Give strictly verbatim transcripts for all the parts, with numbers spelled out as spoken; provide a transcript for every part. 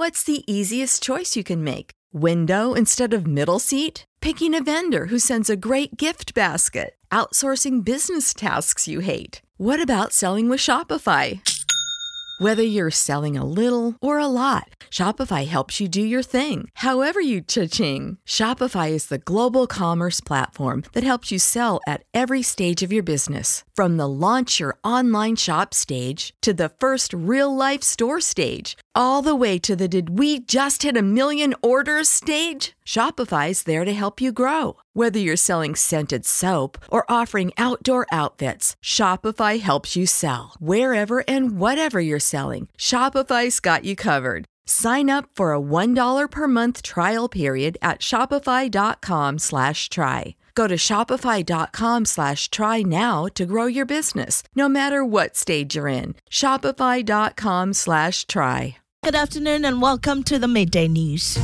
What's the easiest choice you can make? Window instead of middle seat? Picking a vendor who sends a great gift basket? Outsourcing business tasks you hate? What about selling with Shopify? Whether you're selling a little or a lot, Shopify helps you do your thing, however you cha-ching. Shopify is the global commerce platform that helps you sell at every stage of your business. From the launch your online shop stage to the first real-life store stage, all the way to the did we just hit a million orders stage. Shopify's there to help you grow. Whether you're selling scented soap or offering outdoor outfits, Shopify helps you sell. Wherever and whatever you're selling, Shopify's got you covered. Sign up for a one dollar per month trial period at shopify.com slash try. Go to shopify.com slash try now to grow your business, no matter what stage you're in. Shopify.com slash try. Good afternoon and welcome to the Midday News.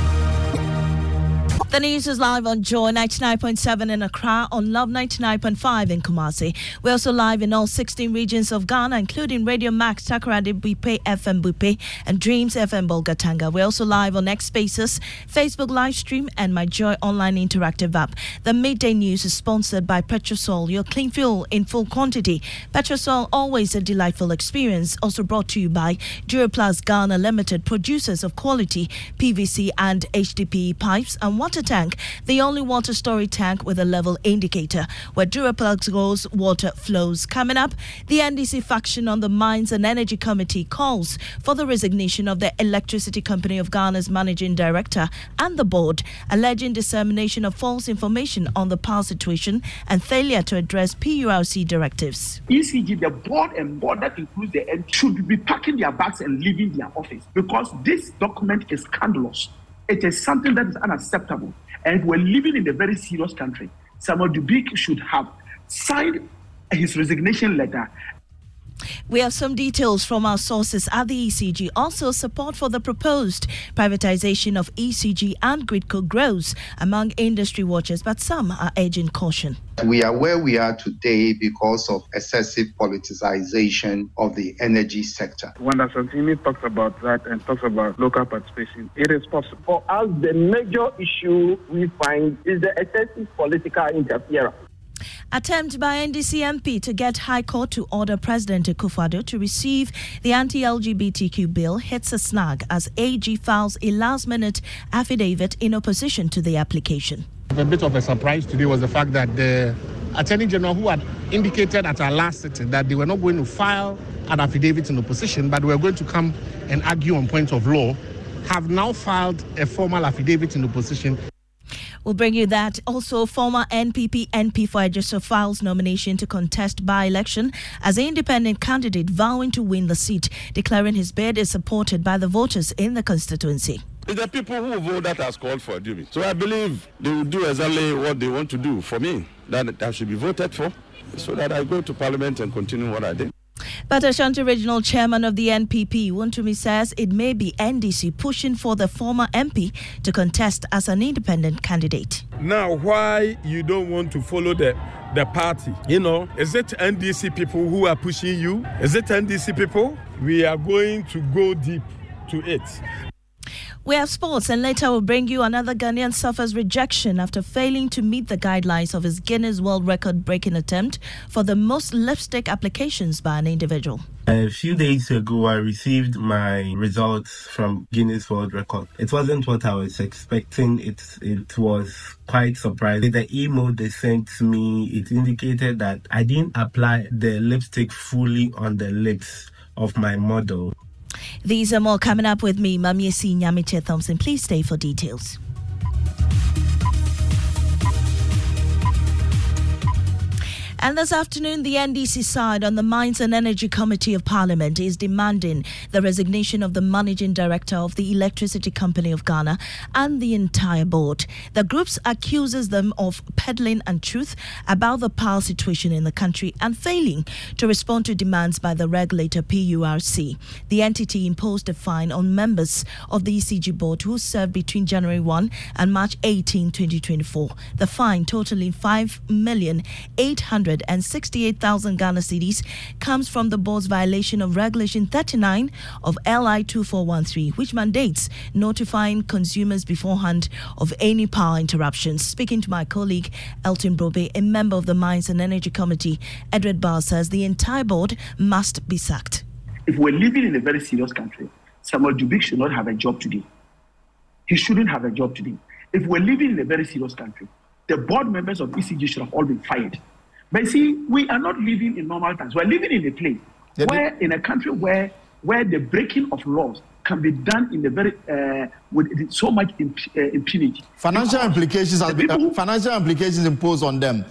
The news is live on Joy ninety-nine point seven in Accra, on Love ninety-nine point five in Kumasi. We're also live in all sixteen regions of Ghana, including Radio Max, Takoradi, Buipe F M Buipe, and Dreams F M Bolgatanga. We're also live on X Spaces, Facebook live stream, and My Joy online interactive app. The Midday News is sponsored by Petrosol, your clean fuel in full quantity. Petrosol, always a delightful experience. Also brought to you by Duraplast Ghana Limited, producers of quality P V C and H D P E pipes and water tank, the only water storage tank with a level indicator. Where Duraplast goes, water flows. Coming up, the N D C faction on the Mines and Energy Committee calls for the resignation of the Electricity Company of Ghana's managing director and the board, alleging dissemination of false information on the power situation and failure to address P U R C directives. E C G, the board and board that includes the N, should be packing their bags and leaving their office, because this document is scandalous. It is something that is unacceptable, and we're living in a very serious country. Samuel Dubik should have signed his resignation letter. We have some details from our sources at the E C G. Also, support for the proposed privatization of E C G and Gridco grows among industry watchers, but some are urging caution. We are where we are today because of excessive politicization of the energy sector. When Asantini talks about that and talks about local participation, it is possible. For us, the major issue we find is the excessive political interference. Attempt by N D C M P to get High Court to order President Akufo-Addo to receive the anti-L G B T Q bill hits a snag as A G files a last-minute affidavit in opposition to the application. A bit of a surprise today was the fact that the Attorney General, who had indicated at our last sitting that they were not going to file an affidavit in opposition, but were going to come and argue on points of law, have now filed a formal affidavit in opposition. We'll bring you that. Also, former N P P M P for Ejiso files nomination to contest by-election as an independent candidate, vowing to win the seat, declaring his bid is supported by the voters in the constituency. It's the people who vote that has called for Dubi. So I believe they will do exactly what they want to do for me, that I should be voted for, so that I go to Parliament and continue what I did. But Ashanti Regional Chairman of the N P P, Wontumi, says it may be N D C pushing for the former M P to contest as an independent candidate. Now, why you don't want to follow the, the party? You know, is it N D C people who are pushing you? Is it N D C people? We are going to go deep to it. We have sports, and later we'll bring you another Ghanaian suffers rejection after failing to meet the guidelines of his Guinness World Record-breaking attempt for the most lipstick applications by an individual. A few days ago, I received my results from Guinness World Record. It wasn't what I was expecting. It it was quite surprising. The email they sent to me, it indicated that I didn't apply the lipstick fully on the lips of my model. These are more coming up with me, Mamiesi Nyamiche Thompson. Please stay for details. And this afternoon, the N D C side on the Mines and Energy Committee of Parliament is demanding the resignation of the Managing Director of the Electricity Company of Ghana and the entire board. The groups accuses them of peddling untruth about the power situation in the country and failing to respond to demands by the regulator P U R C. The entity imposed a fine on members of the E C G board who served between January first and March eighteenth, twenty twenty-four. The fine totaling five million eight hundred hundred sixty-eight thousand Ghana cedis comes from the board's violation of Regulation thirty-nine of L I two four one three, which mandates notifying consumers beforehand of any power interruptions. Speaking to my colleague Elton Brobe, a member of the Mines and Energy Committee, Edward Bauer says the entire board must be sacked. If we're living in a very serious country, Samuel Dubik should not have a job today. He shouldn't have a job today. If we're living in a very serious country, the board members of E C G should have all been fired. But see, we are not living in normal times. We're living in a place yeah, where, in a country where where the breaking of laws can be done in a very uh, with so much imp- uh, impunity. Financial because implications, are, uh, financial implications imposed on them.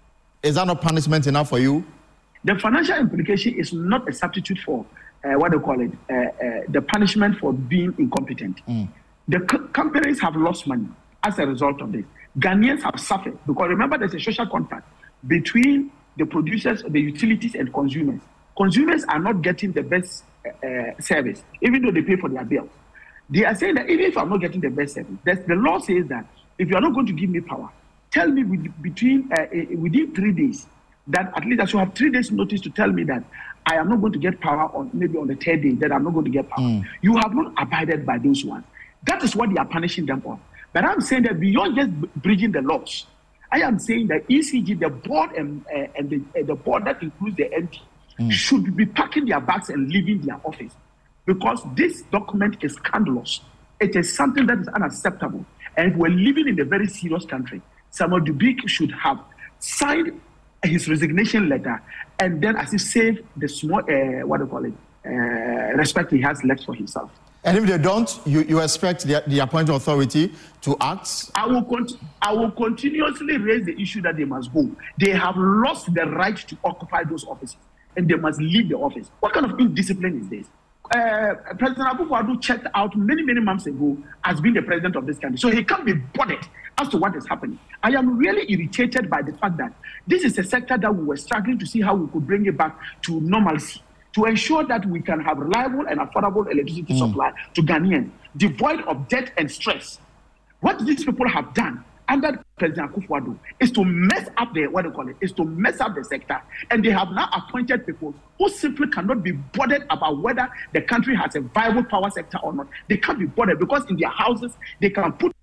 Is that not punishment enough for you? The financial implication is not a substitute for uh, what they call it, uh, uh, the punishment for being incompetent. Mm. The co- companies have lost money as a result of this. Ghanaians have suffered because remember there's a social contract between the producers, the utilities, and consumers. Consumers are not getting the best uh, service, even though they pay for their bills. They are saying that even if I'm not getting the best service, the law says that if you are not going to give me power, tell me with, between uh, within three days that at least I should have three days notice to tell me that I am not going to get power on maybe on the third day that I'm not going to get power. Mm. You have not abided by those ones. That is what they are punishing them on. But I'm saying that beyond just bridging the laws, I am saying that E C G, the board and, uh, and the, uh, the board that includes the M P, mm. should be packing their bags and leaving their office because this document is scandalous. It is something that is unacceptable. And we're living in a very serious country. Samuel Dubik should have signed his resignation letter and then as he save the small, uh, what do you call it, uh, respect he has left for himself. And if they don't, you, you expect the, the appointing authority to act? I will, con- I will continuously raise the issue that they must go. They have lost the right to occupy those offices, and they must leave the office. What kind of indiscipline is this? Uh, President Akufo-Addo checked out many, many months ago as being the president of this country, so he can't be bothered as to what is happening. I am really irritated by the fact that this is a sector that we were struggling to see how we could bring it back to normalcy, to ensure that we can have reliable and affordable electricity mm. supply to Ghanaians, devoid of debt and stress. What these people have done under President Akufo-Addo is to mess up the, what do you call it, is to mess up the sector. And they have now appointed people who simply cannot be bothered about whether the country has a viable power sector or not. They can't be bothered because in their houses, they can put.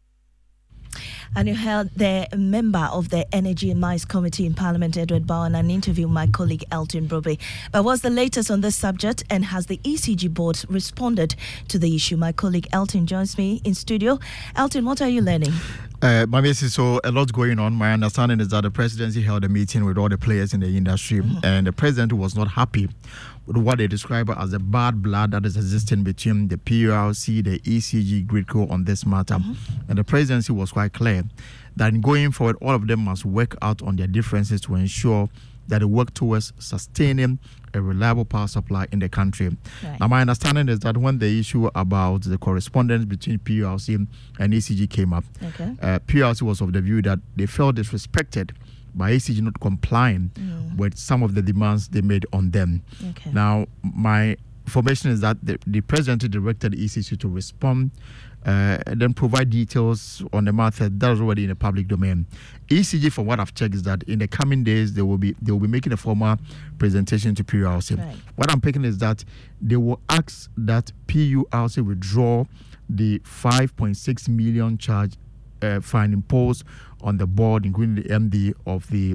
And you heard the member of the Energy and Mines Committee in Parliament, Edward Bauer, in an interview with my colleague Elton Brobe. But what's the latest on this subject, and has the E C G board responded to the issue? My colleague Elton joins me in studio. Elton, what are you learning? Uh, so a lot going on. My understanding is that the presidency held a meeting with all the players in the industry, mm-hmm. and the president was not happy with what they describe as the bad blood that is existing between the P U R C, the E C G, Gridco on this matter. Mm-hmm. And the presidency was quite clear that going forward, all of them must work out on their differences to ensure that they work towards sustaining a reliable power supply in the country. Right. Now, my understanding is that when the issue about the correspondence between P U R C and E C G came up, okay. uh, P U R C was of the view that they felt disrespected by E C G not complying mm. with some of the demands they made on them. Okay. Now, my information is that the, the president directed E C G to respond uh, and then provide details on the matter that is already in the public domain. E C G, from what I've checked, is that in the coming days they will be they will be making a formal presentation to P U R C. Right. What I'm picking is that they will ask that P U R C withdraw the five point six million charge uh, fine imposed on the board, including the M D of the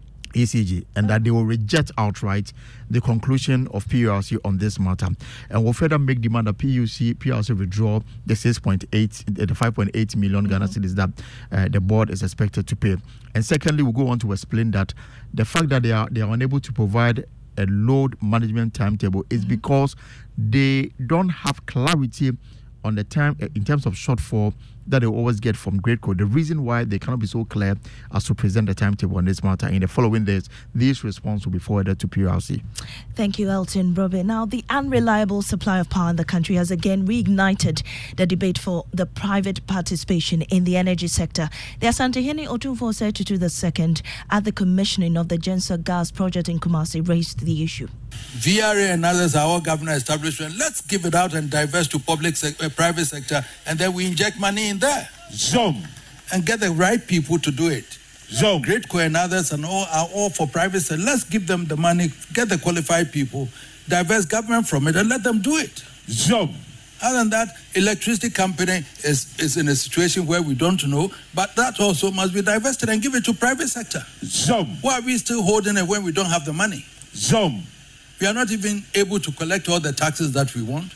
E C G, and that they will reject outright the conclusion of P U R C on this matter, and will further make demand that P U C, P U R C withdraw the six point eight, the five point eight million Ghana mm-hmm. cedis that uh, the board is expected to pay. And secondly, we'll go on to explain that the fact that they are they are unable to provide a load management timetable is mm-hmm. because they don't have clarity on the time in terms of shortfall that they always get from Gridco. The reason why they cannot be so clear as to present the timetable on this matter in the following days, this response will be forwarded to P U R C. Thank you, Elton Brobe. Now, the unreliable supply of power in the country has again reignited the debate for the private participation in the energy sector. The Asantehene Otumfuo Assetu the second at the commissioning of the Genser gas project in Kumasi raised the issue. V R A and others are all government establishment. Let's give it out and divest to public sec- uh, private sector, and then we inject money in there. Zoom. And get the right people to do it. So GreatCo and others and all are all for private sector. Let's give them the money, get the qualified people, divest government from it, and let them do it. So, other than that, electricity company is, is in a situation where we don't know, but that also must be divested and give it to private sector. So, why are we still holding it when we don't have the money? So, we are not even able to collect all the taxes that we want.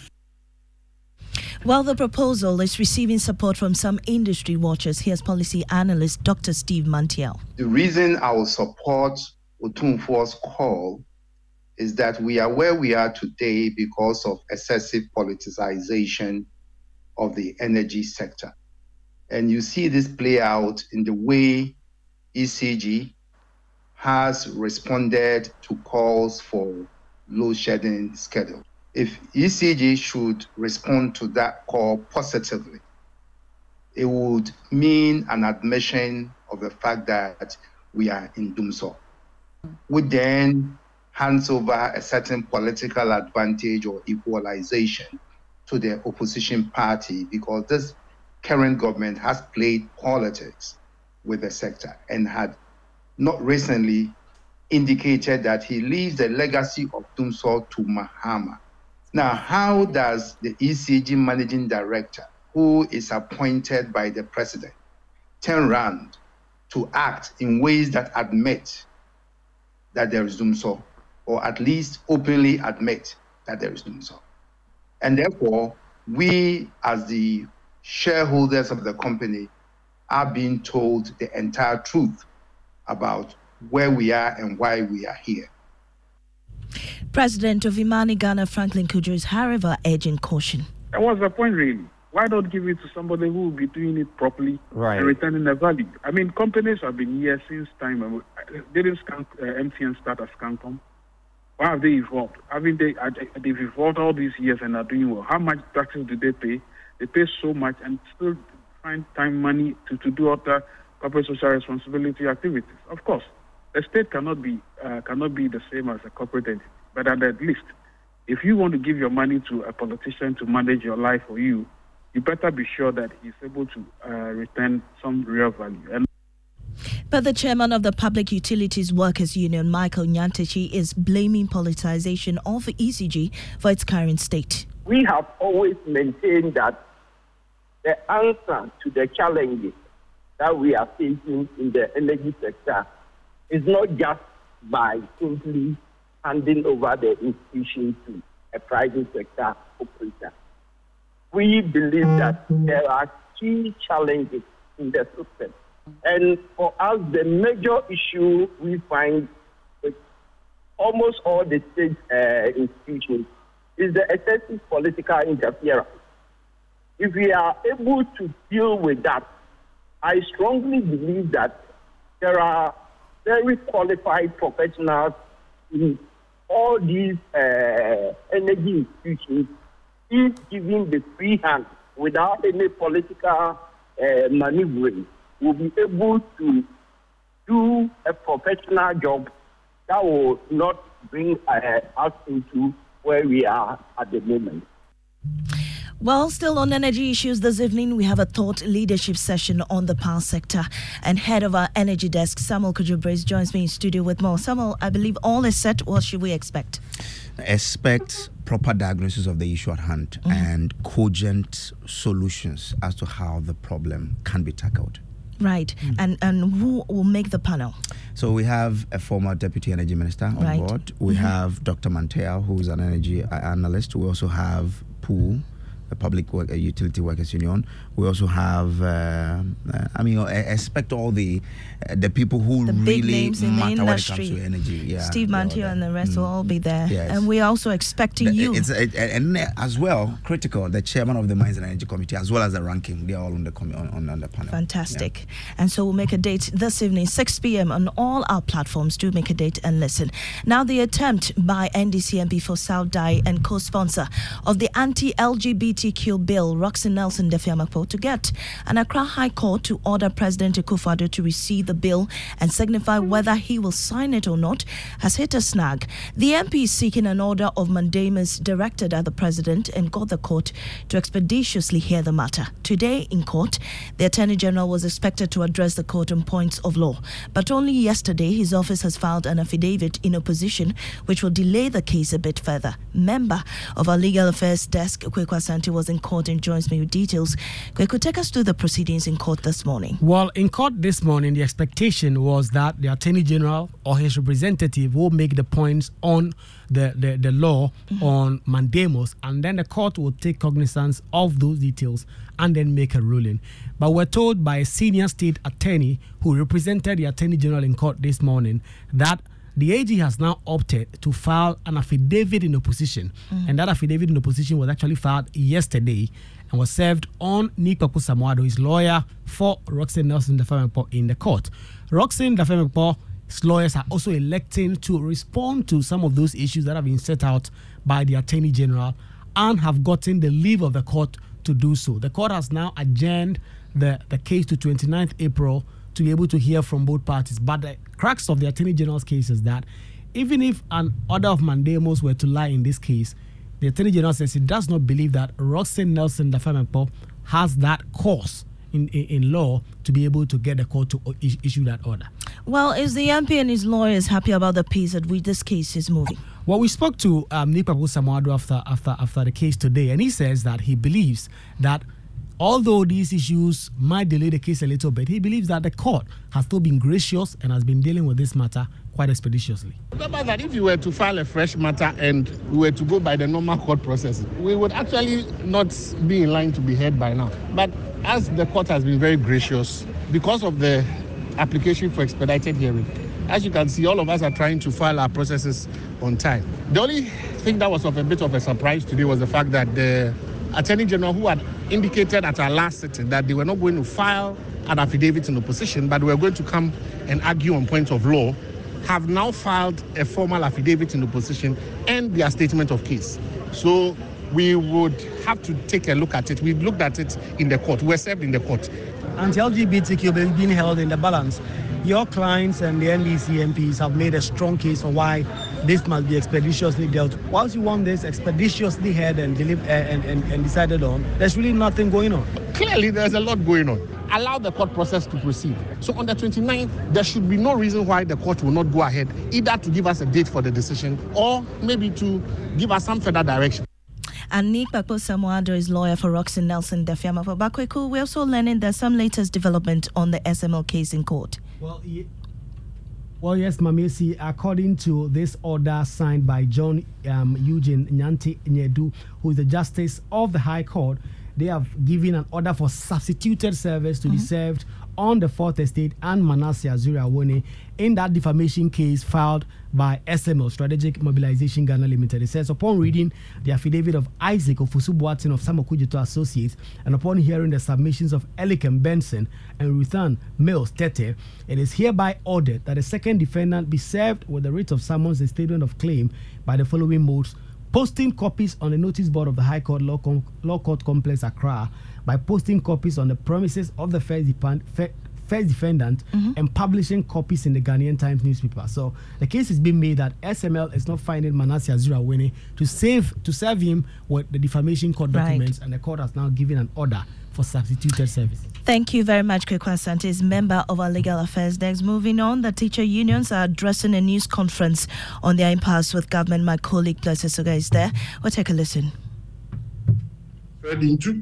Well, the proposal is receiving support from some industry watchers. Here's policy analyst Doctor Steve Mantiel. The reason I will support Otumfuo's call is that we are where we are today because of excessive politicization of the energy sector. And you see this play out in the way E C G has responded to calls for load shedding schedule. If E C G should respond to that call positively, it would mean an admission of the fact that we are in doomsday. We then hands over a certain political advantage or equalization to the opposition party because this current government has played politics with the sector and had not recently indicated that he leaves the legacy of doomsday to Mahama. Now, how does the E C G managing director, who is appointed by the president, turn around to act in ways that admit that there is doomsday, or at least openly admit that there is doomsday? And therefore, we as the shareholders of the company are being told the entire truth about where we are and why we are here. President of Imani Ghana, Franklin Cudjoe, is however urging caution. And what's the point really? Why not give it to somebody who will be doing it properly right. and returning the value? I mean, companies have been here since time. Didn't Scan, uh, M T N start as Scancom? Why have they evolved? I mean, they, uh, they've evolved all these years and are doing well. How much taxes do they pay? They pay so much and still find time, money to, to do other corporate social responsibility activities. Of course, the state cannot be uh, cannot be the same as a corporate entity. But at least, if you want to give your money to a politician to manage your life for you, you better be sure that he's able to uh, return some real value. And But the chairman of the Public Utilities Workers Union, Michael Nyantechi, is blaming politicization of E C G for its current state. We have always maintained that the answer to the challenges that we are facing in the energy sector is not just by simply handing over the institution to a private sector operator. We believe that there are key challenges in the system. And for us, the major issue we find with almost all the state uh, institutions is the excessive political interference. If we are able to deal with that, I strongly believe that there are very qualified professionals in all these uh, energy institutions, is giving the free hand without any political uh, maneuvering, will be able to do a professional job that will not bring uh, us into where we are at the moment. Well, still on energy issues this evening, we have a thought leadership session on the power sector. And head of our energy desk, Samuel Kudjoe joins me in studio with more. Samuel, I believe all is set. What should we expect? Expect proper diagnosis of the issue at hand mm-hmm. and cogent solutions as to how the problem can be tackled. Right. Mm-hmm. And and who will make the panel? So we have a former Deputy Energy Minister on right. board. We mm-hmm. have Doctor Mantiel, who is an energy analyst. We also have Pooh, the Public Work, uh, Utility Workers Union. We also have, uh, uh, I mean, I expect all the uh, the people who the big really names in matter the when it industry. comes to energy. Yeah, Steve Mantiel and the rest mm. will all be there. Yes. And we're also expecting the, you. It's, it, and as well, critical, the chairman of the Mines and Energy Committee, as well as the ranking, they're all on the, com- on, on the panel. Fantastic. Yeah. And so we'll make a date this evening, six p.m. on all our platforms. Do make a date and listen. Now, the attempt by N D C M P for South Dai and co-sponsor of the anti-L G B T T Q bill, Roxy Nelson Defiamakpo, to get an Accra High Court to order President Akufo-Addo to receive the bill and signify whether he will sign it or not, has hit a snag. The M P is seeking an order of mandamus directed at the President and got the court to expeditiously hear the matter. Today in court, the Attorney General was expected to address the court on points of law, but only yesterday his office has filed an affidavit in opposition, which will delay the case a bit further. Member of our Legal Affairs Desk, Kweku Asante, was in court and joins me with details. Kweku, take us through the proceedings in court this morning. Well, in court this morning, the expectation was that the Attorney General or his representative will make the points on the, the, the law mm-hmm. on mandamus, and then the court will take cognizance of those details and then make a ruling. But we're told by a senior state attorney who represented the Attorney General in court this morning that the A G has now opted to file an affidavit in opposition. Mm. And that affidavit in opposition was actually filed yesterday and was served on Nick Kweku Samoa-Addo, his lawyer for Roxy Nelson Defiamakpo, in the court. Roxy Defiamakpo's lawyers are also electing to respond to some of those issues that have been set out by the Attorney General and have gotten the leave of the court to do so. The court has now adjourned the, the case to twenty-ninth April to be able to hear from both parties. But the crux of the Attorney General's case is that even if an order of mandamus were to lie in this case, the Attorney General says he does not believe that Roxy Nelson Defiamakpo has that cause in, in, in law to be able to get the court to issue that order. Well, is the M P and his lawyers happy about the pace at which this case is moving? Well, we spoke to um, Nick Kweku Samoa-Addo after, after, after the case today, and he says that he believes that although these issues might delay the case a little bit, he believes that the court has still been gracious and has been dealing with this matter quite expeditiously. Remember that if you were to file a fresh matter and we were to go by the normal court process, we would actually not be in line to be heard by now. But as the court has been very gracious, because of the application for expedited hearing, as you can see, all of us are trying to file our processes on time. The only thing that was of a bit of a surprise today was the fact that the Attorney General, who had indicated at our last sitting that they were not going to file an affidavit in opposition, but were going to come and argue on points of law, have now filed a formal affidavit in opposition and their statement of case. So we would have to take a look at it. We looked at it in the court. We were served in the court. Anti-L G B T Q being held in the balance. Your clients and the N D C M Ps have made a strong case for why this must be expeditiously dealt with. Whilst you want this expeditiously heard and, delivered, uh, and, and, and decided on, there's really nothing going on. Clearly, there's a lot going on. Allow the court process to proceed. So on the twenty-ninth, there should be no reason why the court will not go ahead, either to give us a date for the decision or maybe to give us some further direction. And Nick Kweku Samoa-Addo is lawyer for Roxy Nelson Defiamakpo. But Kweku, we're also learning there's some latest development on the S M L case in court. Well, yeah. Well, yes, Mamesi, according to this order signed by John um, Eugene Nyanti Nyedu, who is the Justice of the High Court, they have given an order for substituted service to mm-hmm. be served on the Fourth Estate and Manasseh Azuri-Awone in that defamation case filed by S M L, Strategic Mobilization Ghana Limited. It says, upon reading the affidavit of Isaac Ofosu-Boateng of Samoku Associates, and upon hearing the submissions of Elikem Benson and Ruthan Mills Tete, it is hereby ordered that the second defendant be served with the writ of summons and statement of claim by the following modes: posting copies on the notice board of the High Court Law, Com- Law Court Complex, Accra, by posting copies on the premises of the first, depend- fe- first defendant mm-hmm. and publishing copies in the Ghanaian Times newspaper. So the case is being made that S M L is not finding Manasseh Azuri-Awone to save to serve him with the defamation court right. documents, and the court has now given an order for substituted service. Thank you very much, Kweku Asante, is member of our Legal Affairs Desk. Moving on, the teacher unions are addressing a news conference on their impasse with government. My colleague Blessed Soga is there. We'll take a listen. Fed into.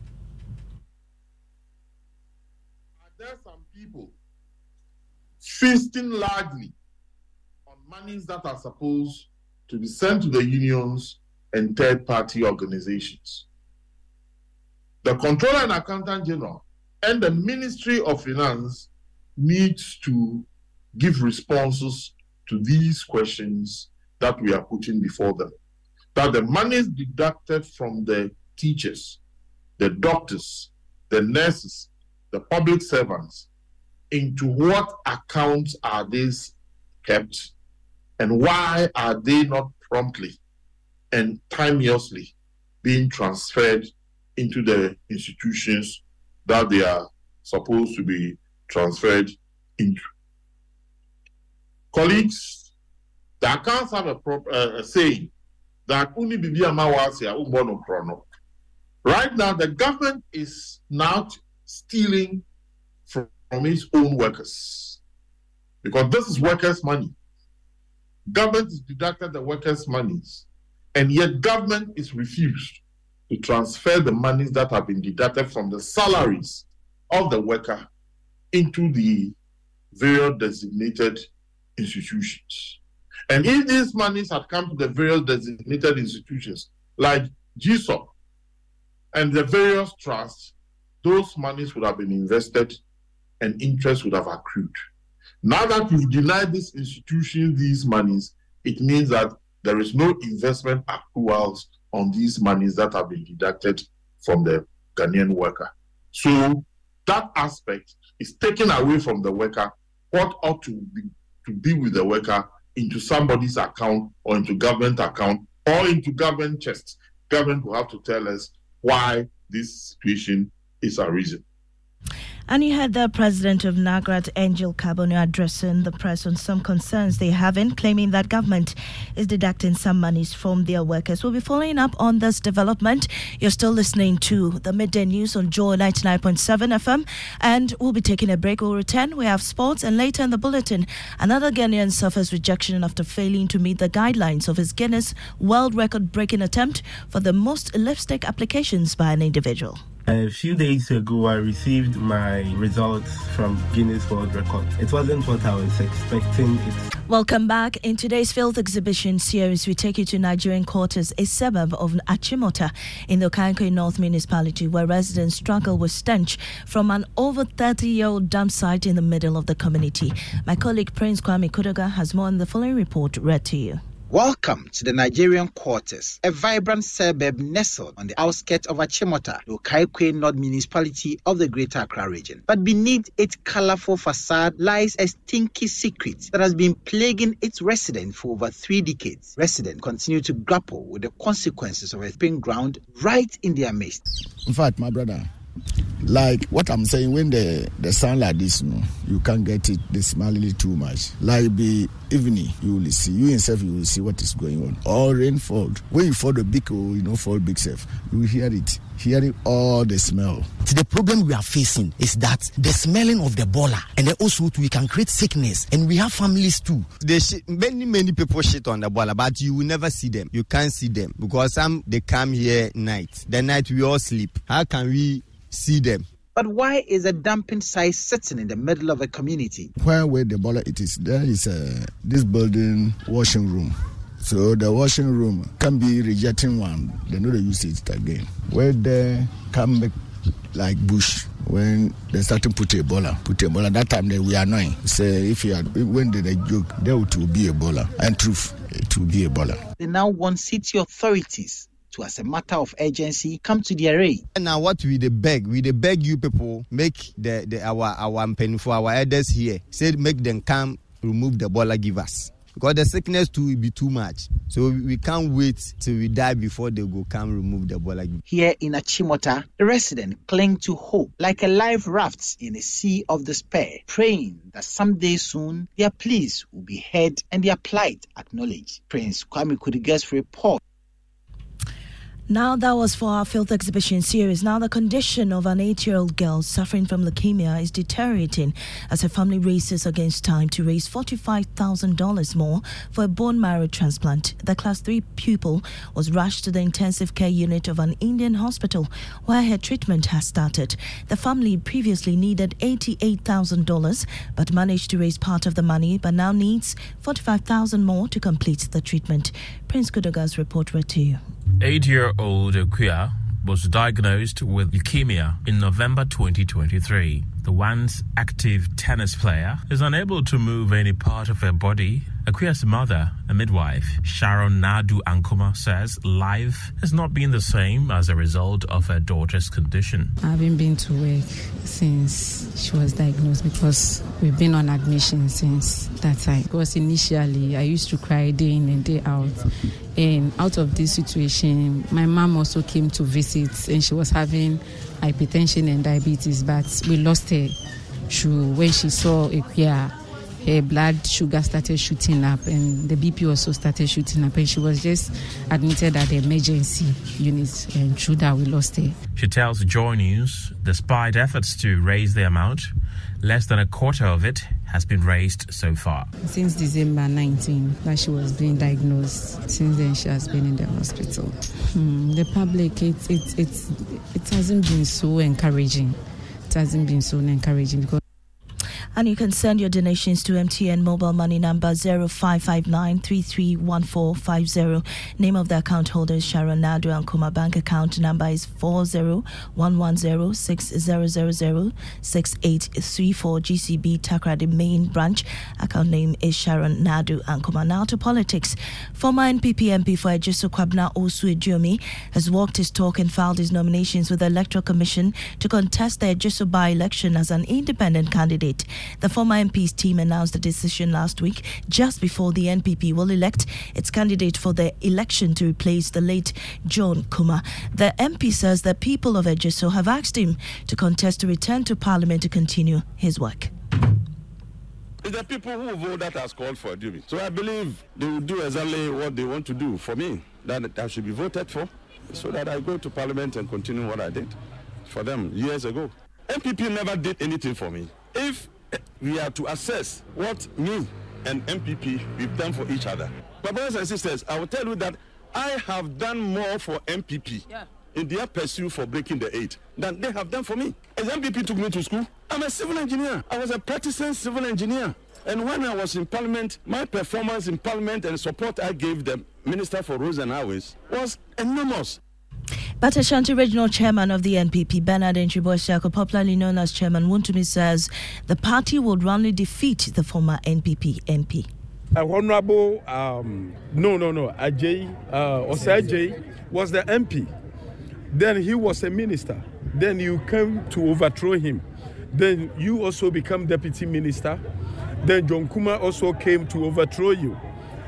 Are there some people feasting largely on monies that are supposed to be sent to the unions and third-party organizations? The Comptroller and Accountant General and the Ministry of Finance needs to give responses to these questions that we are putting before them. That the monies deducted from the teachers, the doctors, the nurses, the public servants, into what accounts are these kept, and why are they not promptly and timeously being transferred into the institutions that they are supposed to be transferred into. Colleagues, the accounts have a, prop, uh, a saying that only right now the government is now stealing from, from its own workers, because this is workers' money. Government is deducted the workers' monies, and yet government is refused to transfer the monies that have been deducted from the salaries of the worker into the various designated institutions. And if these monies had come to the various designated institutions, like G S O P and the various trusts, those monies would have been invested and interest would have accrued. Now that you've denied these institutions these monies, it means that there is no investment accruals on these monies that have been deducted from the Ghanaian worker. So that aspect is taken away from the worker. What ought to be to be with the worker into somebody's account or into government account or into government chests. Government will have to tell us why this situation is arisen. And you had the president of NAGRAT, Angel Kabonu, addressing the press on some concerns they have in, claiming that government is deducting some monies from their workers. We'll be following up on this development. You're still listening to the Midday News on Joy ninety-nine point seven F M, and we'll be taking a break. We'll return. We have sports, and later in the bulletin, another Ghanaian suffers rejection after failing to meet the guidelines of his Guinness World Record-breaking attempt for the most lipstick applications by an individual. A few days ago, I received my results from Guinness World Record. It wasn't what I was expecting. It's Welcome back. In today's Field Exhibition series, we take you to Nigerian quarters, a suburb of Achimota in the Okankwe North Municipality, where residents struggle with stench from an over thirty-year-old dump site in the middle of the community. My colleague Prince Kwame Kudoga has more in the following report read to you. Welcome to the Nigerian quarters, a vibrant suburb nestled on the outskirts of Achimota, the Okankwe North Municipality of the Greater Accra region. But beneath its colorful facade lies a stinky secret that has been plaguing its residents for over three decades. Residents continue to grapple with the consequences of a spring ground right in their midst. In fact, my brother, like what I'm saying, when the, the sun like this, you know, you can't get it, they smell it too much. Like the evening, you will see, you yourself, you will see what is going on. Or rainfall. When you fall the big, you know, fall big self, you will hear it. Hearing all the smell. The problem we are facing is that the smelling of the bola, and then also we can create sickness, and we have families too. They sh- many many people shit on the bola, but you will never see them. You can't see them because some they come here night. The night we all sleep. How can we see them? But why is a dumping site sitting in the middle of a community? Where where the bola it is, there is a this building washing room. So the washing room can be rejecting one. They know they use it again. Where they come back like bush when they start to put Ebola, put Ebola. That time they we are annoying. Say if you are when they, they joke, there will be Ebola. And truth, it will be Ebola. They now want city authorities to, as a matter of urgency, come to their aid. And now what we they beg, we they beg you people make the, the our our pen for our elders here. Say make them come remove the Ebola, give us. Because the sickness too will be too much. So we can't wait till we die before they go come remove the Ebola. Here in Achimota, the residents cling to hope like a life raft in a sea of despair, praying that someday soon their pleas will be heard and their plight acknowledged. Prince Kwame Kudiga's report. Now that was for our Field Exhibition series. Now the condition of an eight-year-old girl suffering from leukemia is deteriorating as her family races against time to raise forty-five thousand dollars more for a bone marrow transplant. The class three pupil was rushed to the intensive care unit of an Indian hospital where her treatment has started. The family previously needed eighty-eight thousand dollars but managed to raise part of the money, but now needs forty-five thousand dollars more to complete the treatment. Prince Kudoga's report read to you. Eight-year-old Akuya was diagnosed with leukemia in November twenty twenty-three. the once active tennis player, is unable to move any part of her body. Akuya's mother, a midwife, Sharon Nadu Ankuma, says life has not been the same as a result of her daughter's condition. I haven't been to work since she was diagnosed because we've been on admission since that time. Because initially I used to cry day in and day out. And out of this situation, my mom also came to visit and she was having hypertension and diabetes, but we lost her. She, when she saw Akuya, her blood sugar started shooting up and the B P also started shooting up, and she was just admitted at the emergency unit, and through that we lost her. She tells Joy News, despite efforts to raise the amount, less than a quarter of it has been raised so far. Since December nineteenth that she was being diagnosed, since then she has been in the hospital. Hmm, the public, it, it, it, it hasn't been so encouraging. It hasn't been so encouraging because And you can send your donations to M T N mobile money number zero five five nine three three one four five zero. Name of the account holder is Sharon Nadu Ankuma. Bank account number is four zero one one zero six zero zero zero six eight three four. G C B Takoradi main branch. Account name is Sharon Nadu Ankuma. Now to politics. Former N P P M P for Ejiso Kwabna Osu Ejiomi has walked his talk and filed his nominations with the Electoral Commission to contest the Ejiso by-election as an independent candidate. The former M P's team announced the decision last week, just before the N P P will elect its candidate for the election to replace the late John Kuma. The M P says the people of Ejiso have asked him to contest to return to Parliament to continue his work. It's the people who vote that has called for Dubi. So I believe they will do exactly what they want to do for me, that I should be voted for, so that I go to Parliament and continue what I did for them years ago. N P P never did anything for me. If we are to assess what me and N P P we've done for each other, my brothers and sisters, I will tell you that I have done more for N P P yeah. in their pursuit for breaking the eight than they have done for me. As N P P took me to school, I'm a civil engineer. I was a practicing civil engineer. And when I was in Parliament, my performance in Parliament and support I gave the Minister for Roads and Highways was enormous. But Ashanti Regional Chairman of the N P P, Bernard Enchiboisiako, popularly known as Chairman Wontumi, says the party would roundly defeat the former N P P M P. Uh, Honorable, um, no, no, no, Ajay, uh, Osajay was the M P. Then he was a minister. Then you came to overthrow him. Then you also become deputy minister. Then John Kuma also came to overthrow you.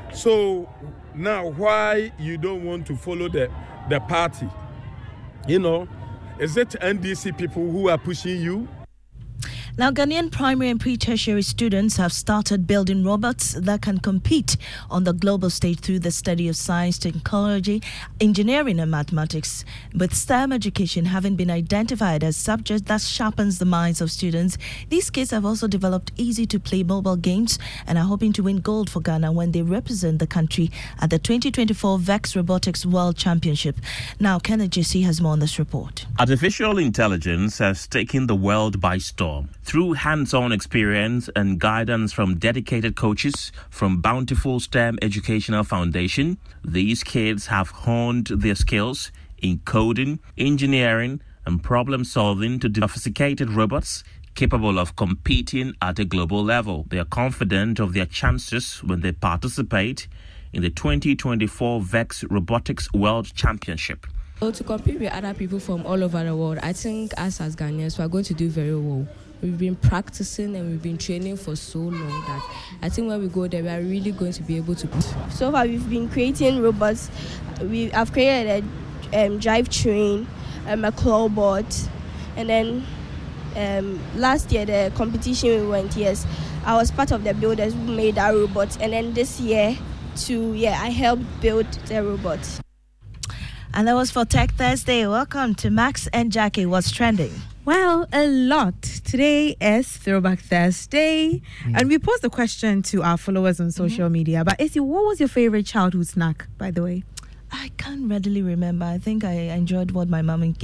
So now why you don't want to follow the the party? You know, is it N D C people who are pushing you? Now, Ghanaian primary and pre-tertiary students have started building robots that can compete on the global stage through the study of science, technology, engineering and mathematics, with STEM education having been identified as subject that sharpens the minds of students. These kids have also developed easy-to-play mobile games and are hoping to win gold for Ghana when they represent the country at the twenty twenty-four VEX Robotics World Championship. Now, Kenneth J C has more on this report. Artificial intelligence has taken the world by storm. Through hands-on experience and guidance from dedicated coaches from Bountiful STEM Educational Foundation, these kids have honed their skills in coding, engineering, and problem-solving to develop sophisticated robots capable of competing at a global level. They are confident of their chances when they participate in the twenty twenty-four VEX Robotics World Championship. So to compete with other people from all over the world, I think us as Ghanaians, we are going to do very well. We've been practicing and we've been training for so long that I think when we go there, we are really going to be able to. So far, we've been creating robots. We have created a um, drive train, um, a claw bot, and then um, last year the competition we went. Yes, I was part of the builders who made that robot, and then this year, too, yeah, I helped build the robot. And that was for Tech Thursday. Welcome to Max and Jackie. What's trending? Well, a lot. Today is Throwback Thursday. Mm. And we posed the question to our followers on social mm-hmm. media. But Essie, what was your favorite childhood snack, by the way? I can't readily remember. I think I enjoyed what my mom